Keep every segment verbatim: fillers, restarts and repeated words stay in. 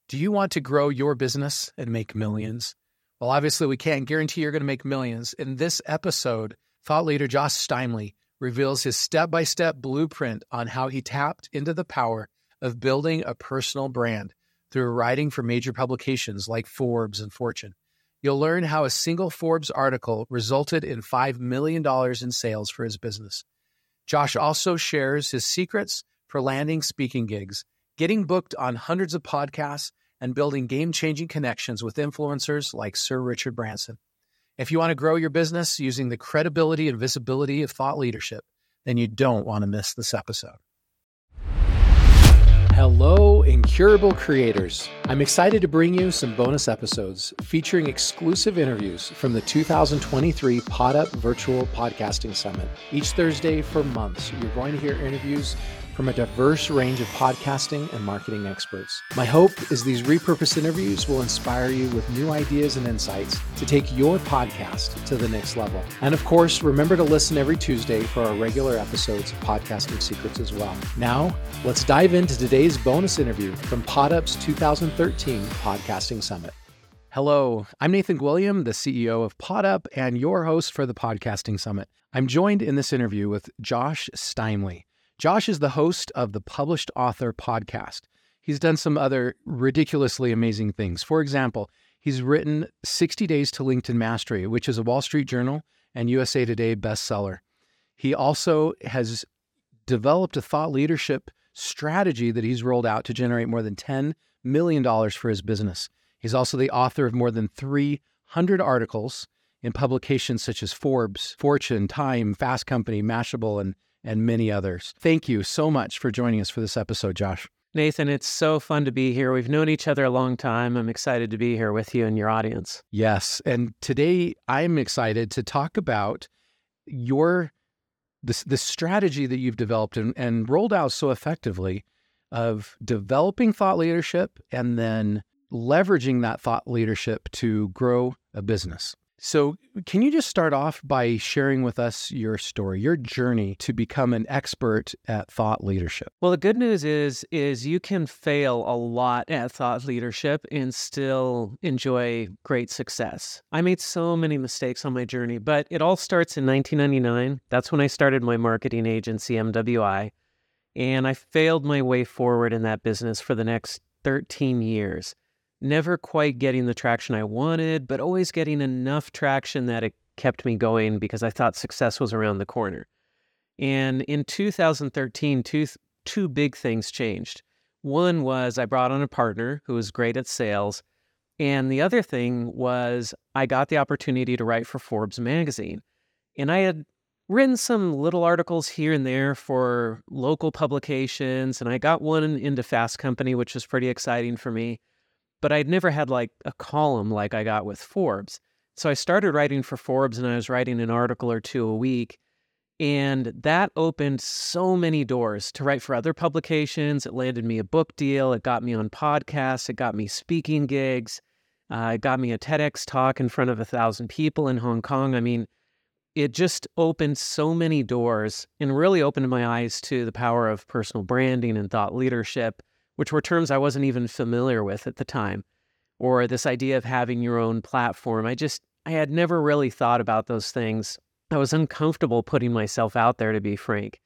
Do you want to grow your business and make millions? Well, obviously, we can't guarantee you're going to make millions. In this episode, thought leader Josh Steinle reveals his step-by-step blueprint on how he tapped into the power of building a personal brand through writing for major publications like Forbes and Fortune. You'll learn how a single Forbes article resulted in five million dollars in sales for his business. Josh also shares his secrets for landing speaking gigs, getting booked on hundreds of podcasts, and building game-changing connections with influencers like Sir Richard Branson. If you want to grow your business using the credibility and visibility of thought leadership, then you don't want to miss this episode. Hello, Incurable Creators. I'm excited to bring you some bonus episodes featuring exclusive interviews from the two thousand twenty-three PodUp Virtual Podcasting Summit. Each Thursday for months, you're going to hear interviews from a diverse range of podcasting and marketing experts. My hope is these repurposed interviews will inspire you with new ideas and insights to take your podcast to the next level. And of course, remember to listen every Tuesday for our regular episodes of Podcasting Secrets as well. Now, let's dive into today's bonus interview from PodUp's two thousand thirteen Podcasting Summit. Hello, I'm Nathan Gwilliam, the C E O of PodUp and your host for the Podcasting Summit. I'm joined in this interview with Josh Steinle. Josh is the host of the Published Author podcast. He's done some other ridiculously amazing things. For example, he's written sixty days to LinkedIn Mastery, which is a Wall Street Journal and U S A Today bestseller. He also has developed a thought leadership strategy that he's rolled out to generate more than ten million dollars for his business. He's also the author of more than three hundred articles in publications such as Forbes, Fortune, Time, Fast Company, Mashable, and and many others. Thank you so much for joining us for this episode, Josh. Nathan, it's so fun to be here. We've known each other a long time. I'm excited to be here with you and your audience. Yes, and today I'm excited to talk about your this the strategy that you've developed and, and rolled out so effectively of developing thought leadership and then leveraging that thought leadership to grow a business. So can you just start off by sharing with us your story, your journey to become an expert at thought leadership? Well, the good news is, is you can fail a lot at thought leadership and still enjoy great success. I made so many mistakes on my journey, but it all starts in nineteen ninety-nine. That's when I started my marketing agency, M W I, and I failed my way forward in that business for the next thirteen years. Never quite getting the traction I wanted, but always getting enough traction that it kept me going because I thought success was around the corner. And in two thousand thirteen, two, two big things changed. One was I brought on a partner who was great at sales. And the other thing was I got the opportunity to write for Forbes magazine. And I had written some little articles here and there for local publications. And I got one into Fast Company, which was pretty exciting for me. But I'd never had like a column like I got with Forbes. So I started writing for Forbes and I was writing an article or two a week. And that opened so many doors to write for other publications. It landed me a book deal. It got me on podcasts. It got me speaking gigs. Uh, it got me a TEDx talk in front of a thousand people in Hong Kong. I mean, it just opened so many doors and really opened my eyes to the power of personal branding and thought leadership, which were terms I wasn't even familiar with at the time, or this idea of having your own platform. I just, I had never really thought about those things. I was uncomfortable putting myself out there, to be frank.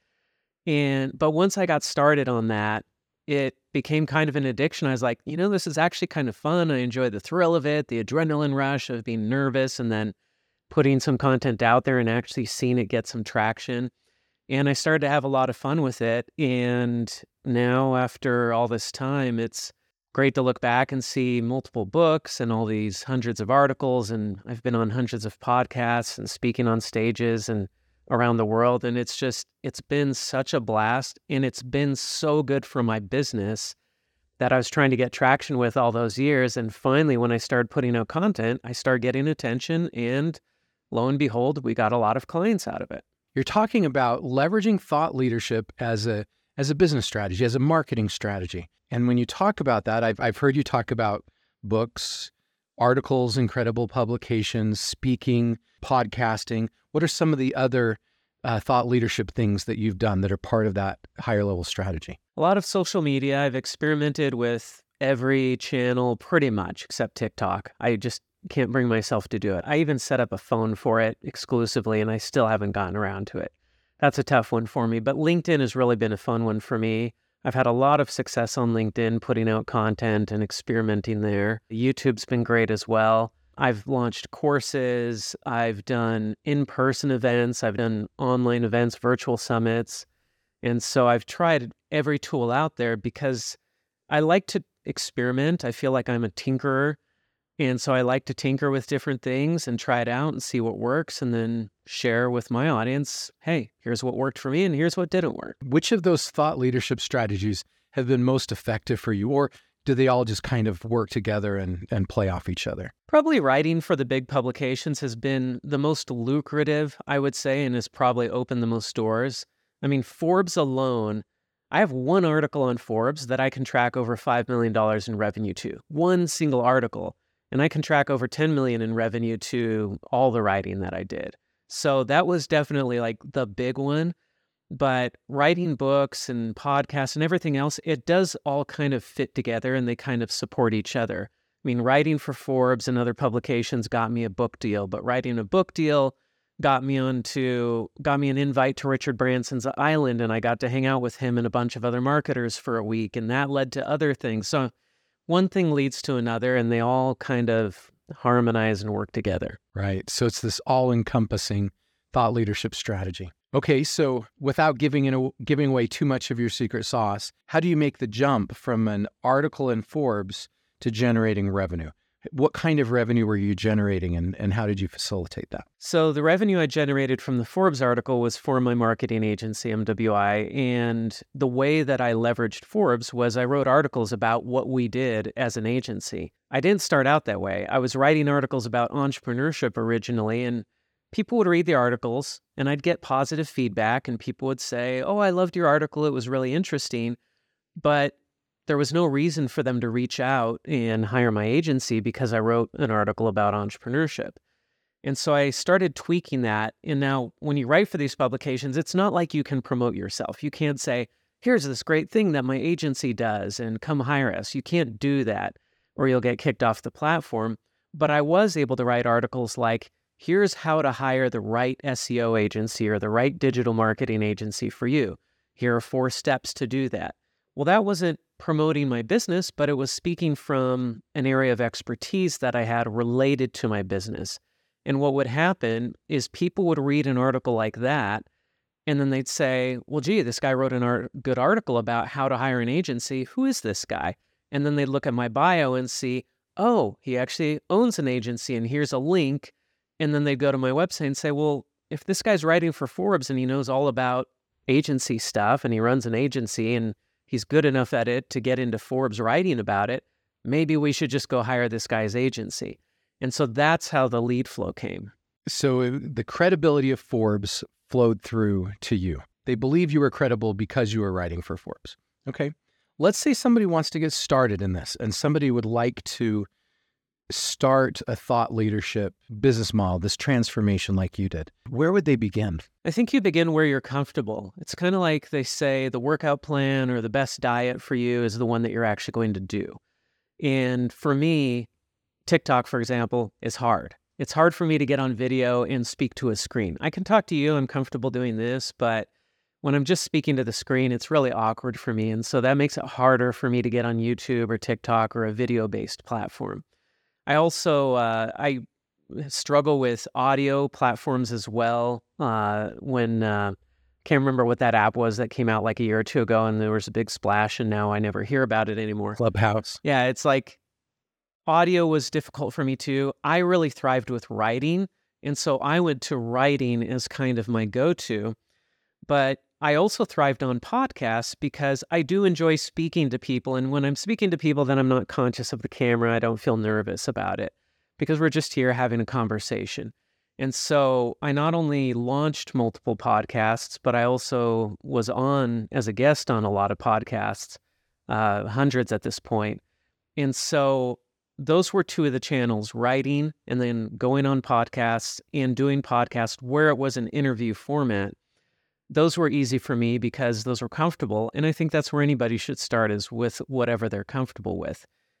And, but once I got started on that, it became kind of an addiction. I was like, you know, this is actually kind of fun. I enjoy the thrill of it, the adrenaline rush of being nervous and then putting some content out there and actually seeing it get some traction. And I started to have a lot of fun with it. And now, after all this time, it's great to look back and see multiple books and all these hundreds of articles. And I've been on hundreds of podcasts and speaking on stages and around the world. And it's just, it's been such a blast. And it's been so good for my business that I was trying to get traction with all those years. And finally, when I started putting out content, I started getting attention. And lo and behold, we got a lot of clients out of it. You're talking about leveraging thought leadership as a as a business strategy, as a marketing strategy. And when you talk about that, I've I've heard you talk about books, articles, incredible publications, speaking, podcasting. What are some of the other uh, thought leadership things that you've done that are part of that higher level strategy? A lot of social media. I've experimented with every channel pretty much except TikTok. I just can't bring myself to do it. I even set up a phone for it exclusively, and I still haven't gotten around to it. That's a tough one for me, but LinkedIn has really been a fun one for me. I've had a lot of success on LinkedIn, putting out content and experimenting there. YouTube's been great as well. I've launched courses. I've done in-person events. I've done online events, virtual summits. And so I've tried every tool out there because I like to experiment. I feel like I'm a tinkerer. And so I like to tinker with different things and try it out and see what works, and then share with my audience, hey, here's what worked for me and here's what didn't work. Which of those thought leadership strategies have been most effective for you? Or do they all just kind of work together and, and play off each other? Probably writing for the big publications has been the most lucrative, I would say, and has probably opened the most doors. I mean, Forbes alone, I have one article on Forbes that I can track over five million dollars in revenue to. One single article. And I can track over ten million dollars in revenue to all the writing that I did. So that was definitely like the big one. But writing books and podcasts and everything else, it does all kind of fit together and they kind of support each other. I mean, writing for Forbes and other publications got me a book deal, but writing a book deal got me onto, got me an invite to Richard Branson's Island, and I got to hang out with him and a bunch of other marketers for a week, and that led to other things. So one thing leads to another, and they all kind of harmonize and work together. Right. So it's this all-encompassing thought leadership strategy. Okay, so without giving it, giving away too much of your secret sauce, how do you make the jump from an article in Forbes to generating revenue? What kind of revenue were you generating, and, and how did you facilitate that? So the revenue I generated from the Forbes article was for my marketing agency, M W I, and the way that I leveraged Forbes was I wrote articles about what we did as an agency. I didn't start out that way. I was writing articles about entrepreneurship originally, and people would read the articles, and I'd get positive feedback, and people would say, oh, I loved your article. It was really interesting. But there was no reason for them to reach out and hire my agency because I wrote an article about entrepreneurship. And so I started tweaking that. And now when you write for these publications, it's not like you can promote yourself. You can't say, here's this great thing that my agency does and come hire us. You can't do that or you'll get kicked off the platform. But I was able to write articles like, here's how to hire the right S E O agency or the right digital marketing agency for you. Here are four steps to do that. Well, that wasn't promoting my business, but it was speaking from an area of expertise that I had related to my business. And what would happen is people would read an article like that, and then they'd say, well, gee, this guy wrote a art- good article about how to hire an agency. Who is this guy? And then they'd look at my bio and see, oh, he actually owns an agency, and here's a link. And then they'd go to my website and say, well, if this guy's writing for Forbes and he knows all about agency stuff and he runs an agency and he's good enough at it to get into Forbes writing about it, maybe we should just go hire this guy's agency. And so that's how the lead flow came. So the credibility of Forbes flowed through to you. They believe you were credible because you were writing for Forbes. Okay. Let's say somebody wants to get started in this and somebody would like to start a thought leadership business model, this transformation like you did. Where would they begin? I think you begin where you're comfortable. It's kind of like they say the workout plan or the best diet for you is the one that you're actually going to do. And for me, TikTok, for example, is hard. It's hard for me to get on video and speak to a screen. I can talk to you, I'm comfortable doing this, but when I'm just speaking to the screen, it's really awkward for me. And so that makes it harder for me to get on YouTube or TikTok or a video-based platform. I also, uh, I struggle with audio platforms as well. Uh, when, uh, can't remember what that app was that came out like a year or two ago and there was a big splash and now I never hear about it anymore. Clubhouse. Yeah, it's like audio was difficult for me too. I really thrived with writing. And so I went to writing as kind of my go-to. But I also thrived on podcasts because I do enjoy speaking to people. And when I'm speaking to people, then I'm not conscious of the camera. I don't feel nervous about it because we're just here having a conversation. And so I not only launched multiple podcasts, but I also was on as a guest on a lot of podcasts, uh, hundreds at this point. And so those were two of the channels, writing and then going on podcasts and doing podcasts where it was an interview format. Those were easy for me because those were comfortable. And I think that's where anybody should start, is with whatever they're comfortable with.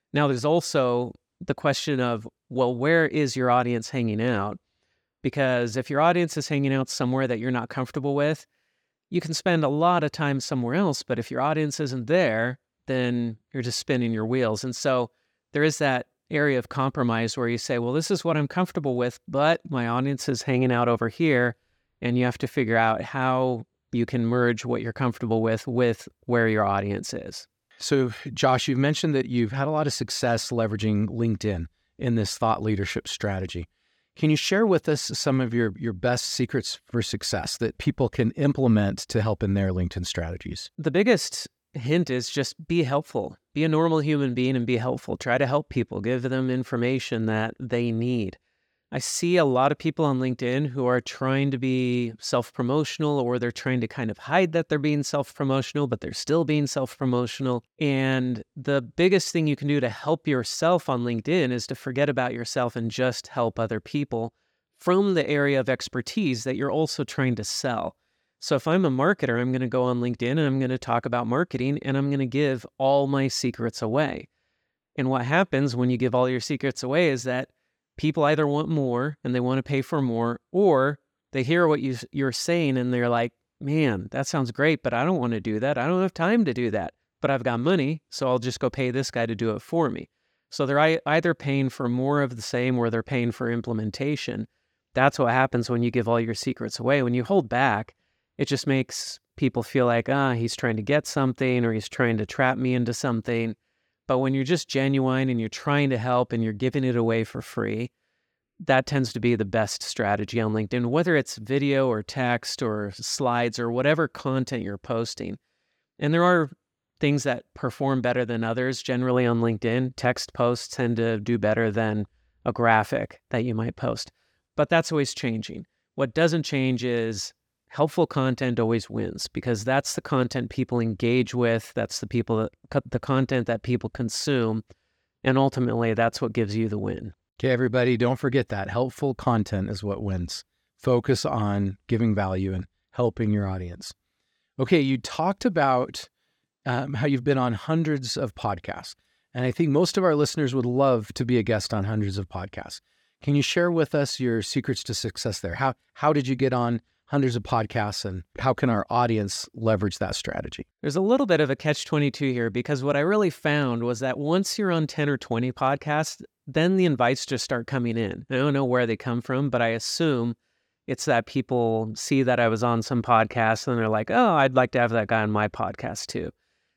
Now, there's also the question of, well, where is your audience hanging out? Because if your audience is hanging out somewhere that you're not comfortable with, you can spend a lot of time somewhere else. But if your audience isn't there, then you're just spinning your wheels. And so there is that area of compromise where you say, well, this is what I'm comfortable with, but my audience is hanging out over here. And you have to figure out how you can merge what you're comfortable with with where your audience is. So, Josh, you've mentioned that you've had a lot of success leveraging LinkedIn in this thought leadership strategy. Can you share with us some of your, your best secrets for success that people can implement to help in their LinkedIn strategies? The biggest hint is just be helpful. Be a normal human being and be helpful. Try to help people. Give them information that they need. I see a lot of people on LinkedIn who are trying to be self-promotional, or they're trying to kind of hide that they're being self-promotional, but they're still being self-promotional. And the biggest thing you can do to help yourself on LinkedIn is to forget about yourself and just help other people from the area of expertise that you're also trying to sell. So if I'm a marketer, I'm going to go on LinkedIn and I'm going to talk about marketing, and I'm going to give all my secrets away. And what happens when you give all your secrets away is that people either want more and they want to pay for more, or they hear what you, you're saying and they're like, man, that sounds great, but I don't want to do that. I don't have time to do that, but I've got money, so I'll just go pay this guy to do it for me. So they're either paying for more of the same or they're paying for implementation. That's what happens when you give all your secrets away. When you hold back, it just makes people feel like, ah, he's trying to get something, or he's trying to trap me into something. But when you're just genuine and you're trying to help and you're giving it away for free, that tends to be the best strategy on LinkedIn, whether it's video or text or slides or whatever content you're posting. And there are things that perform better than others. Generally on LinkedIn, text posts tend to do better than a graphic that you might post. But that's always changing. What doesn't change is helpful content always wins, because that's the content people engage with. That's the people that, the content that people consume. And ultimately, that's what gives you the win. Okay, everybody, don't forget that. Helpful content is what wins. Focus on giving value and helping your audience. Okay, you talked about um, how you've been on hundreds of podcasts. And I think most of our listeners would love to be a guest on hundreds of podcasts. Can you share with us your secrets to success there? How how did you get on hundreds of podcasts, and how can our audience leverage that strategy? There's a little bit of a catch twenty-two here, because what I really found was that once you're on ten or twenty podcasts, then the invites just start coming in. I don't know where they come from, but I assume it's that people see that I was on some podcasts and they're like, oh, I'd like to have that guy on my podcast too.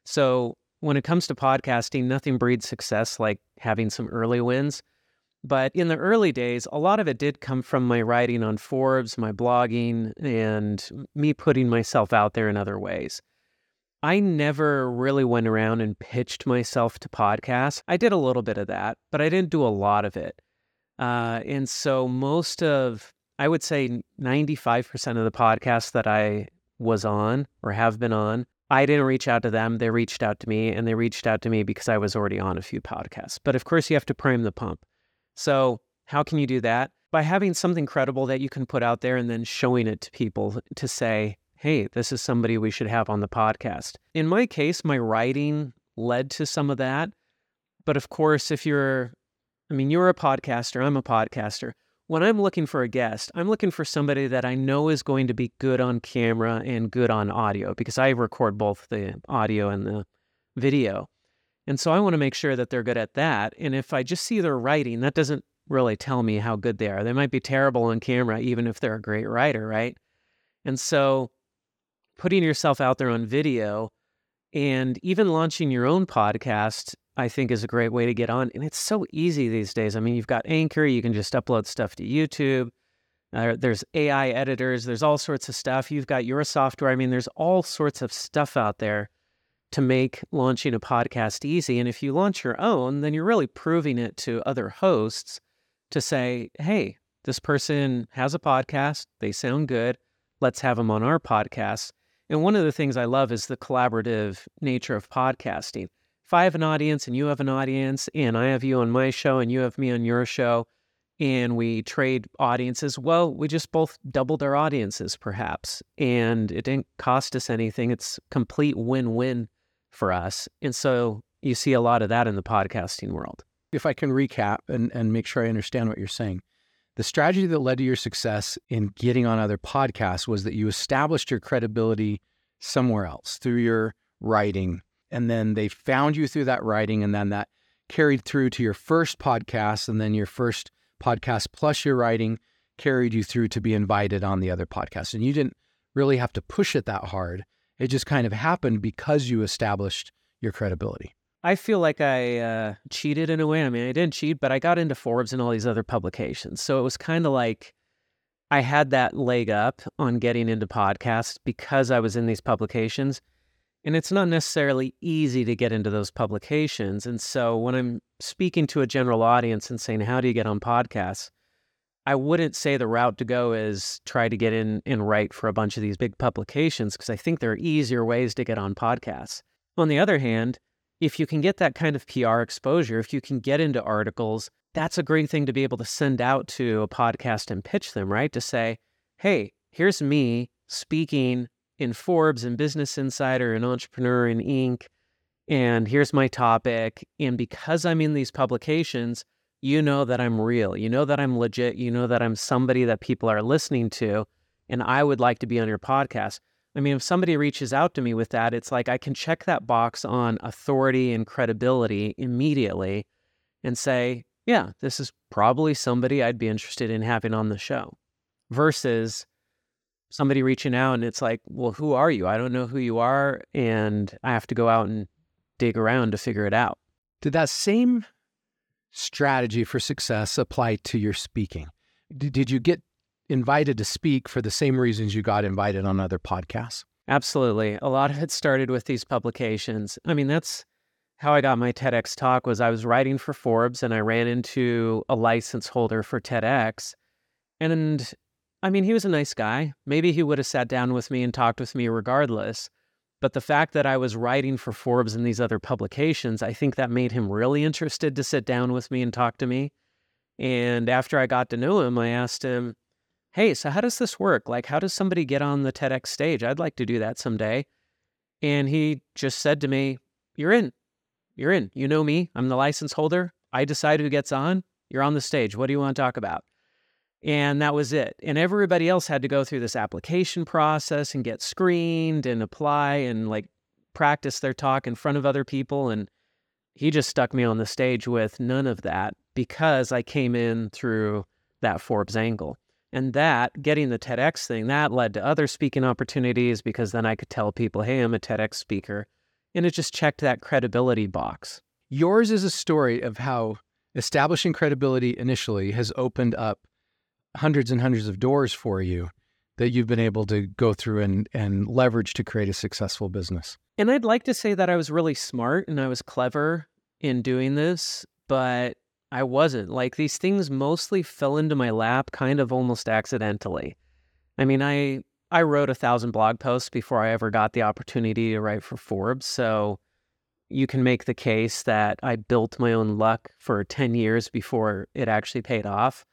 So when it comes to podcasting, nothing breeds success like having some early wins. But in the early days, a lot of it did come from my writing on Forbes, my blogging, and me putting myself out there in other ways. I never really went around and pitched myself to podcasts. I did a little bit of that, but I didn't do a lot of it. Uh, and so most of, I would say ninety-five percent of the podcasts that I was on or have been on, I didn't reach out to them. They reached out to me, and they reached out to me because I was already on a few podcasts. But of course, you have to prime the pump. So how can you do that? By having something credible that you can put out there and then showing it to people to say, hey, this is somebody we should have on the podcast. In my case, my writing led to some of that. But of course, if you're, I mean, you're a podcaster, I'm a podcaster. When I'm looking for a guest, I'm looking for somebody that I know is going to be good on camera and good on audio, because I record both the audio and the video. And so I want to make sure that they're good at that. And if I just see their writing, that doesn't really tell me how good they are. They might be terrible on camera, even if they're a great writer, right? And so putting yourself out there on video and even launching your own podcast, I think, is a great way to get on. And it's so easy these days. I mean, you've got Anchor, you can just upload stuff to YouTube. Uh, there's A I editors, there's all sorts of stuff. You've got your software. I mean, there's all sorts of stuff out there to make launching a podcast easy. And if you launch your own, then you're really proving it to other hosts to say, hey, this person has a podcast, they sound good, let's have them on our podcast. And one of the things I love is the collaborative nature of podcasting. If I have an audience and you have an audience, and I have you on my show and you have me on your show, and we trade audiences, well, we just both doubled our audiences perhaps. And it didn't cost us anything. It's complete win-win for us. And so you see a lot of that in the podcasting world. If I can recap and, and make sure I understand what you're saying, the strategy that led to your success in getting on other podcasts was that you established your credibility somewhere else through your writing. And then they found you through that writing, and then that carried through to your first podcast, and then your first podcast plus your writing carried you through to be invited on the other podcasts. And you didn't really have to push it that hard. It just kind of happened because you established your credibility. I feel like I uh, cheated in a way. I mean, I didn't cheat, but I got into Forbes and all these other publications. So it was kind of like I had that leg up on getting into podcasts because I was in these publications. And it's not necessarily easy to get into those publications. And so when I'm speaking to a general audience and saying, how do you get on podcasts? I wouldn't say the route to go is try to get in and write for a bunch of these big publications, because I think there are easier ways to get on podcasts. On the other hand, if you can get that kind of P R exposure, if you can get into articles, that's a great thing to be able to send out to a podcast and pitch them, right? To say, hey, here's me speaking in Forbes and Business Insider and Entrepreneur and Inc, and here's my topic. And because I'm in these publications, you know that I'm real. You know that I'm legit. You know that I'm somebody that people are listening to, and I would like to be on your podcast. I mean, if somebody reaches out to me with that, it's like I can check that box on authority and credibility immediately and say, yeah, this is probably somebody I'd be interested in having on the show. Versus somebody reaching out and it's like, well, who are you? I don't know who you are, and I have to go out and dig around to figure it out. Did that same strategy for success apply to your speaking? D- did you get invited to speak for the same reasons you got invited on other podcasts? Absolutely. A lot of it started with these publications. I mean, that's how I got my TEDx talk. Was I was writing for Forbes and I ran into a license holder for TEDx. And I mean, he was a nice guy. Maybe he would have sat down with me and talked with me regardless. But the fact that I was writing for Forbes and these other publications, I think that made him really interested to sit down with me and talk to me. And after I got to know him, I asked him, hey, so how does this work? Like, how does somebody get on the TEDx stage? I'd like to do that someday. And he just said to me, you're in. You're in. You know me. I'm the license holder. I decide who gets on. You're on the stage. What do you want to talk about? And that was it. And everybody else had to go through this application process and get screened and apply and like practice their talk in front of other people. And he just stuck me on the stage with none of that because I came in through that Forbes angle. And that, getting the TEDx thing, that led to other speaking opportunities because then I could tell people, hey, I'm a TEDx speaker. And it just checked that credibility box. Yours is a story of how establishing credibility initially has opened up hundreds and hundreds of doors for you that you've been able to go through and, and leverage to create a successful business. And I'd like to say that I was really smart and I was clever in doing this, but I wasn't. Like, these things mostly fell into my lap kind of almost accidentally. I mean, I I wrote a thousand blog posts before I ever got the opportunity to write for Forbes. So you can make the case that I built my own luck for ten years before it actually paid off.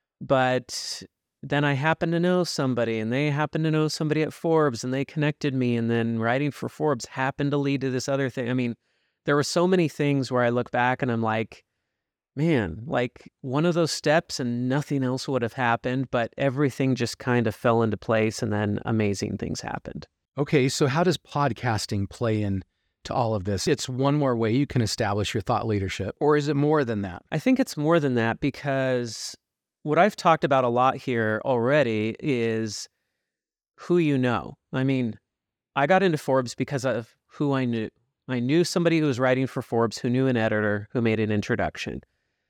But then I happened to know somebody, and they happened to know somebody at Forbes, and they connected me, and then writing for Forbes happened to lead to this other thing. I mean, there were so many things where I look back and I'm like, man, like one of those steps and nothing else would have happened, but everything just kind of fell into place and then amazing things happened. Okay, so how does podcasting play in to all of this? It's one more way you can establish your thought leadership, or is it more than that? I think it's more than that because what I've talked about a lot here already is who you know. I mean, I got into Forbes because of who I knew. I knew somebody who was writing for Forbes, who knew an editor, who made an introduction.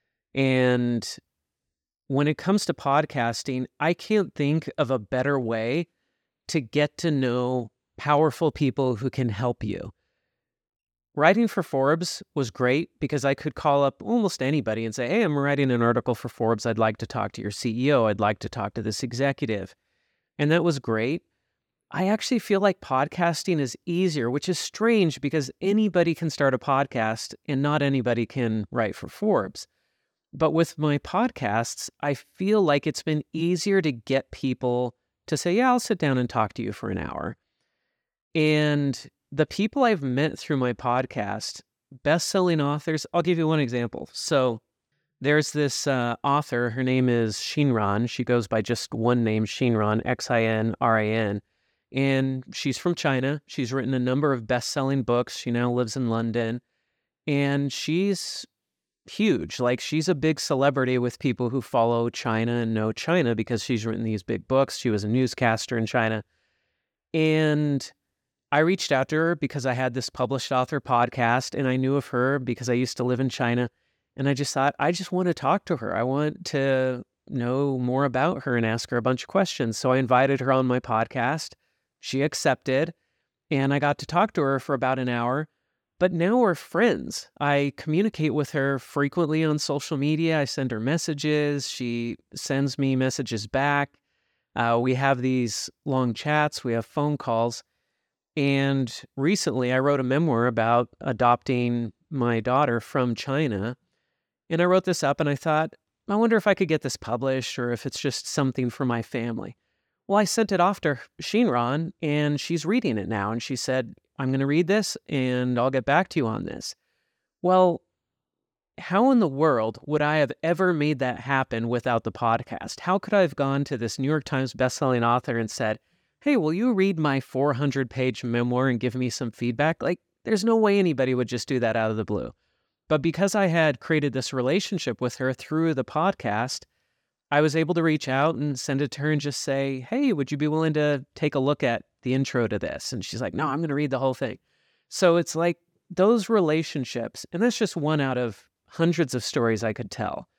And when it comes to podcasting, I can't think of a better way to get to know powerful people who can help you. Writing for Forbes was great because I could call up almost anybody and say, hey, I'm writing an article for Forbes. I'd like to talk to your C E O. I'd like to talk to this executive. And that was great. I actually feel like podcasting is easier, which is strange because anybody can start a podcast and not anybody can write for Forbes. But with my podcasts, I feel like it's been easier to get people to say, yeah, I'll sit down and talk to you for an hour. And the people I've met through my podcast best-selling authors, I'll give you one example. So there's this uh, author, her name is Xinran. She goes by just one name, Xinran, X I N R A N. And she's from China. She's written a number of best-selling books. She now lives in London. And she's huge. Like, she's a big celebrity with people who follow China and know China because she's written these big books. She was a newscaster in China. And I reached out to her because I had this published author podcast, and I knew of her because I used to live in China. And I just thought, I just want to talk to her. I want to know more about her and ask her a bunch of questions. So I invited her on my podcast. She accepted, and I got to talk to her for about an hour. But now we're friends. I communicate with her frequently on social media. I send her messages. She sends me messages back. Uh, we have these long chats. We have phone calls. And recently I wrote a memoir about adopting my daughter from China. And I wrote this up and I thought, I wonder if I could get this published or if it's just something for my family. Well, I sent it off to Xinran, and she's reading it now. And she said, I'm going to read this and I'll get back to you on this. Well, how in the world would I have ever made that happen without the podcast? How could I have gone to this New York Times bestselling author and said, hey, will you read my four hundred page memoir and give me some feedback? Like, there's no way anybody would just do that out of the blue. But because I had created this relationship with her through the podcast, I was able to reach out and send it to her and just say, hey, would you be willing to take a look at the intro to this? And she's like, no, I'm going to read the whole thing. So it's like those relationships, and that's just one out of hundreds of stories I could tell.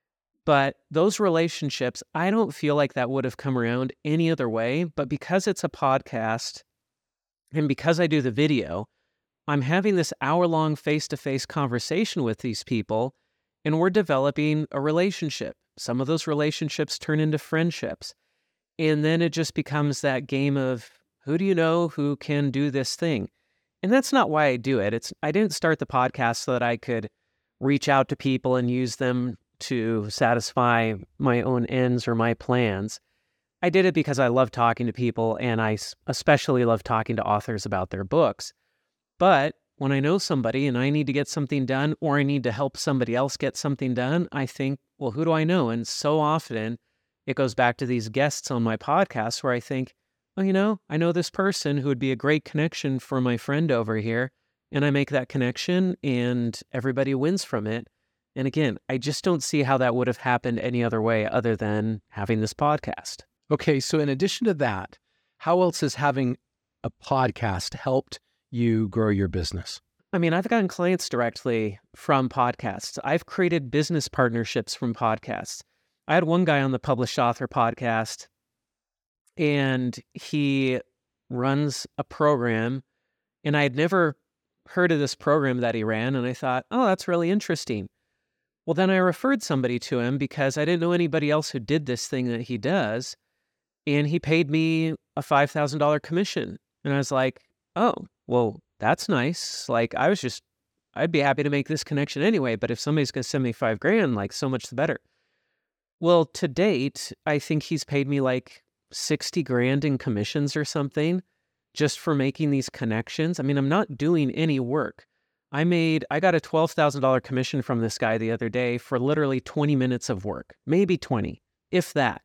But those relationships, I don't feel like that would have come around any other way. But because it's a podcast and because I do the video, I'm having this hour-long face-to-face conversation with these people, and we're developing a relationship. Some of those relationships turn into friendships. And then it just becomes that game of, who do you know who can do this thing? And that's not why I do it. It's I didn't start the podcast so that I could reach out to people and use them to satisfy my own ends or my plans. I did it because I love talking to people, and I especially love talking to authors about their books. But when I know somebody and I need to get something done, or I need to help somebody else get something done, I think, well, who do I know? And so often it goes back to these guests on my podcast where I think, oh, you know, I know this person who would be a great connection for my friend over here. And I make that connection and everybody wins from it. And again, I just don't see how that would have happened any other way other than having this podcast. Okay, so in addition to that, how else has having a podcast helped you grow your business? I mean, I've gotten clients directly from podcasts. I've created business partnerships from podcasts. I had one guy on the Published Author podcast, and he runs a program, and I had never heard of this program that he ran, and I thought, oh, that's really interesting. Well, then I referred somebody to him because I didn't know anybody else who did this thing that he does, and he paid me a five thousand dollars commission. And I was like, oh, well, that's nice. Like, I was just, I'd be happy to make this connection anyway, but if somebody's going to send me five grand, like, so much the better. Well, to date, I think he's paid me like sixty grand in commissions or something just for making these connections. I mean, I'm not doing any work. I made, I got a twelve thousand dollars commission from this guy the other day for literally twenty minutes of work, maybe twenty, if that.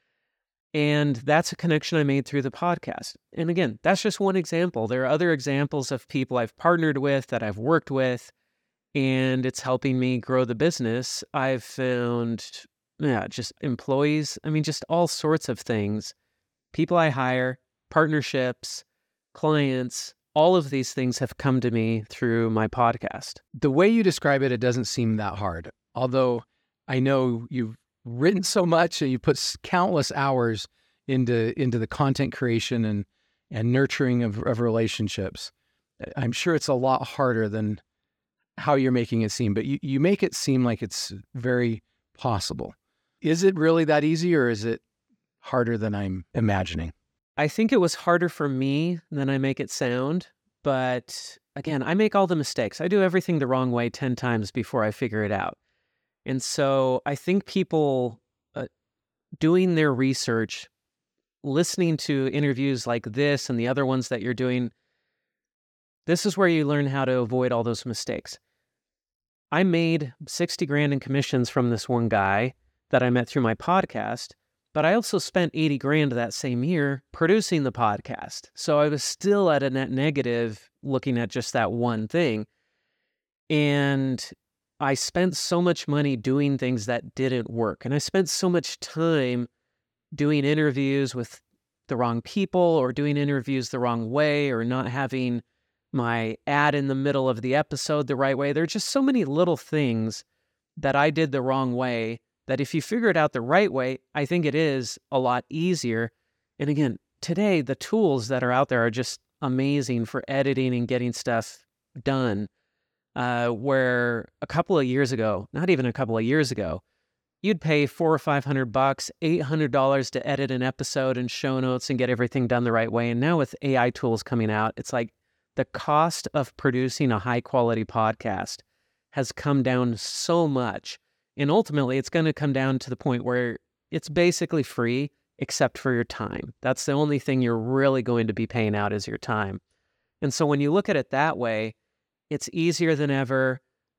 And that's a connection I made through the podcast. And again, that's just one example. There are other examples of people I've partnered with, that I've worked with, and it's helping me grow the business. I've found, yeah, just employees. I mean, just all sorts of things. People I hire, partnerships, clients, all of these things have come to me through my podcast. The way you describe it, it doesn't seem that hard. Although I know you've written so much and you put countless hours into into the content creation and and nurturing of, of relationships. I'm sure it's a lot harder than how you're making it seem, but you, you make it seem like it's very possible. Is it really that easy, or is it harder than I'm imagining? I think it was harder for me than I make it sound, but again, I make all the mistakes. I do everything the wrong way ten times before I figure it out. And so I think people uh, doing their research, listening to interviews like this and the other ones that you're doing, This is where you learn how to avoid all those mistakes. I made sixty grand in commissions from this one guy that I met through my podcast, but I also spent eighty grand that same year producing the podcast. So I was still at a net negative looking at just that one thing. And I spent so much money doing things that didn't work. And I spent so much time doing interviews with the wrong people or doing interviews the wrong way or not having my ad in the middle of the episode the right way. There are just so many little things that I did the wrong way that if you figure it out the right way, I think it is a lot easier. And again, today, the tools that are out there are just amazing for editing and getting stuff done. Uh, where a couple of years ago, not even a couple of years ago, you'd pay four or five hundred bucks, eight hundred dollars to edit an episode and show notes and get everything done the right way. And now with A I tools coming out, it's like the cost of producing a high quality podcast has come down so much. And ultimately, it's going to come down to the point where it's basically free, except for your time. That's the only thing you're really going to be paying out is your time. And so when you look at it that way, it's easier than ever.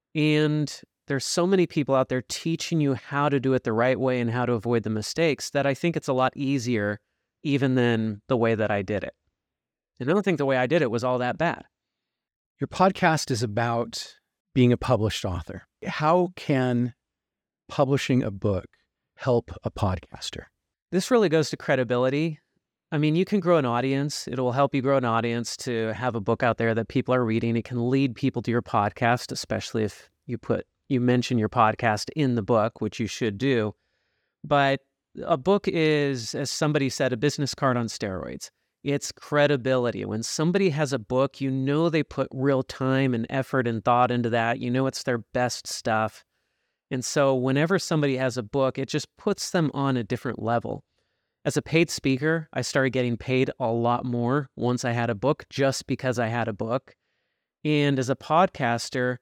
And there's so many people out there teaching you how to do it the right way and how to avoid the mistakes that I think it's a lot easier even than the way that I did it. And I don't think the way I did it was all that bad. Your podcast is about being a published author. How can publishing a book help a podcaster? This really goes to credibility. I mean, you can grow an audience. It will help you grow an audience to have a book out there that people are reading. It can lead people to your podcast, especially if you put you mention your podcast in the book, which you should do. But a book is, as somebody said, a business card on steroids. It's credibility. When somebody has a book, you know they put real time and effort and thought into that. You know it's their best stuff. And so whenever somebody has a book, it just puts them on a different level. As a paid speaker, I started getting paid a lot more once I had a book, just because I had a book. And as a podcaster,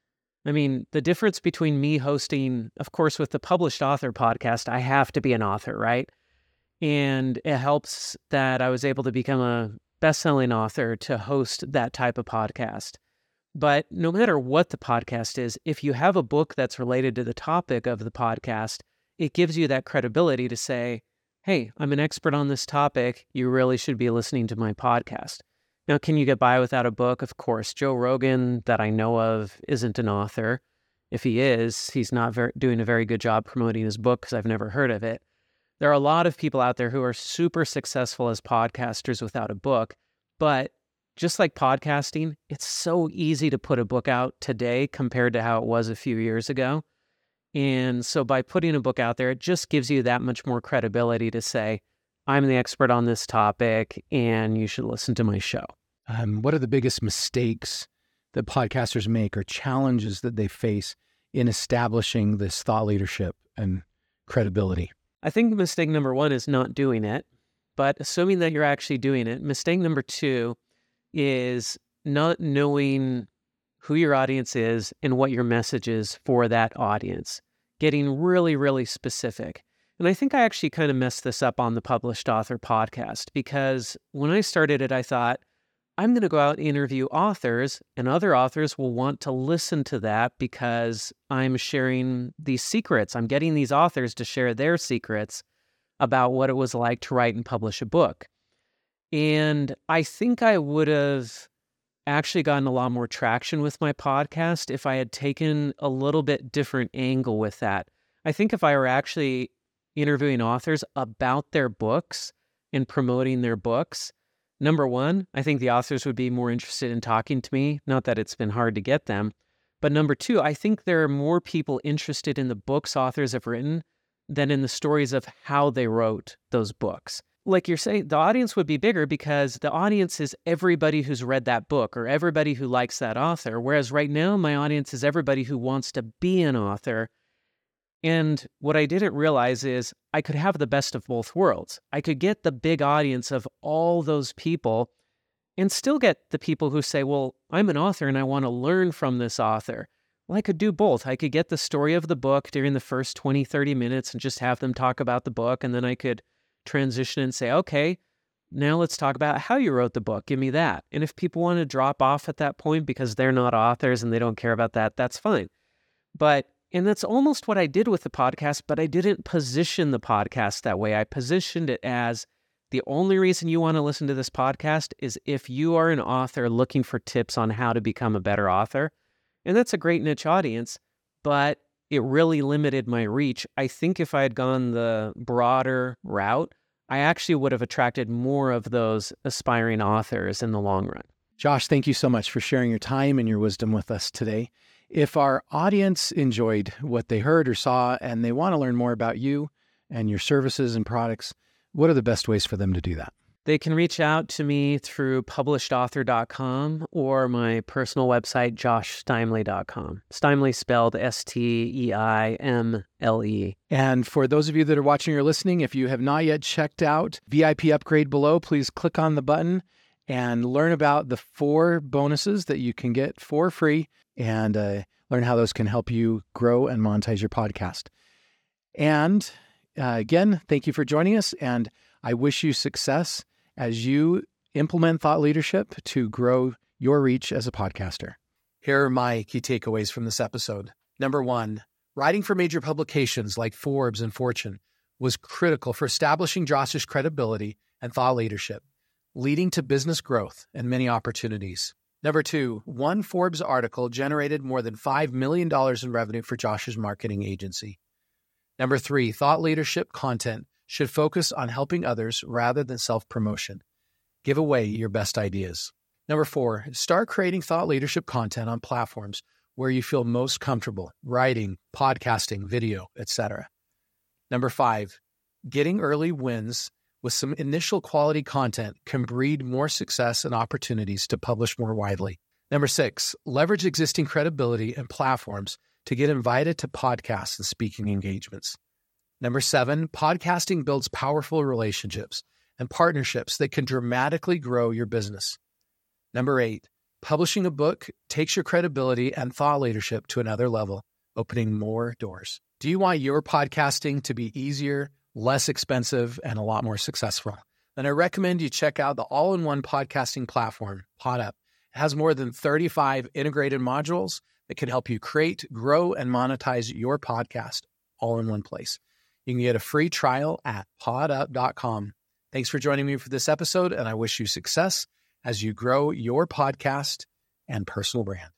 I mean, the difference between me hosting, of course, with the Published Author podcast, I have to be an author, right? And it helps that I was able to become a best-selling author to host that type of podcast. But no matter what the podcast is, if you have a book that's related to the topic of the podcast, it gives you that credibility to say, hey, I'm an expert on this topic. You really should be listening to my podcast. Now, can you get by without a book? Of course. Joe Rogan, that I know of, isn't an author. If he is, he's not very, doing a very good job promoting his book because I've never heard of it. There are a lot of people out there who are super successful as podcasters without a book, but just like podcasting, it's so easy to put a book out today compared to how it was a few years ago. And so by putting a book out there, it just gives you that much more credibility to say, I'm the expert on this topic and you should listen to my show. Um, what are the biggest mistakes that podcasters make or challenges that they face in establishing this thought leadership and credibility? I think mistake number one is not doing it, but assuming that you're actually doing it. Mistake number two is not knowing who your audience is and what your message is for that audience. Getting really, really specific. And I think I actually kind of messed this up on the Published Author podcast because when I started it, I thought, I'm going to go out and interview authors and other authors will want to listen to that because I'm sharing these secrets. I'm getting these authors to share their secrets about what it was like to write and publish a book. And I think I would have actually gotten a lot more traction with my podcast if I had taken a little bit different angle with that. I think if I were actually interviewing authors about their books and promoting their books, number one, I think the authors would be more interested in talking to me. Not that it's been hard to get them. But number two, I think there are more people interested in the books authors have written than in the stories of how they wrote those books. Like you're saying, the audience would be bigger because the audience is everybody who's read that book or everybody who likes that author. Whereas right now, my audience is everybody who wants to be an author. And what I didn't realize is I could have the best of both worlds. I could get the big audience of all those people and still get the people who say, well, I'm an author and I want to learn from this author. Well, I could do both. I could get the story of the book during the first twenty, thirty minutes and just have them talk about the book. And then I could transition and say, okay, Now let's talk about how you wrote the book. Give me that. And if people want to drop off at that point because they're not authors and they don't care about that, that's fine. But, and that's almost what I did with the podcast, but I didn't position the podcast that way. I positioned it as the only reason you want to listen to this podcast is if you are an author looking for tips on how to become a better author. And that's a great niche audience, but it really limited my reach. I think if I had gone the broader route, I actually would have attracted more of those aspiring authors in the long run. Josh, thank you so much for sharing your time and your wisdom with us today. If our audience enjoyed what they heard or saw and they want to learn more about you and your services and products, what are the best ways for them to do that? They can reach out to me through published author dot com or my personal website, josh steimle dot com. Steimle spelled S T E I M L E. And for those of you that are watching or listening, if you have not yet checked out V I P Upgrade below, please click on the button and learn about the four bonuses that you can get for free and uh, learn how those can help you grow and monetize your podcast. And uh, again, thank you for joining us, and I wish you success as you implement thought leadership to grow your reach as a podcaster. Here are my key takeaways from this episode. Number one, writing for major publications like Forbes and Fortune was critical for establishing Josh's credibility and thought leadership, leading to business growth and many opportunities. Number two, one Forbes article generated more than five million dollars in revenue for Josh's marketing agency. Number three, thought leadership content should focus on helping others rather than self-promotion. Give away your best ideas. Number four, start creating thought leadership content on platforms where you feel most comfortable, writing, podcasting, video, et cetera. Number five, getting early wins with some initial quality content can breed more success and opportunities to publish more widely. Number six, leverage existing credibility and platforms to get invited to podcasts and speaking engagements. Number seven, podcasting builds powerful relationships and partnerships that can dramatically grow your business. Number eight, publishing a book takes your credibility and thought leadership to another level, opening more doors. Do you want your podcasting to be easier, less expensive, and a lot more successful? Then I recommend you check out the all-in-one podcasting platform, PodUp. It has more than thirty-five integrated modules that can help you create, grow, and monetize your podcast all in one place. You can get a free trial at pod up dot com. Thanks for joining me for this episode, and I wish you success as you grow your podcast and personal brand.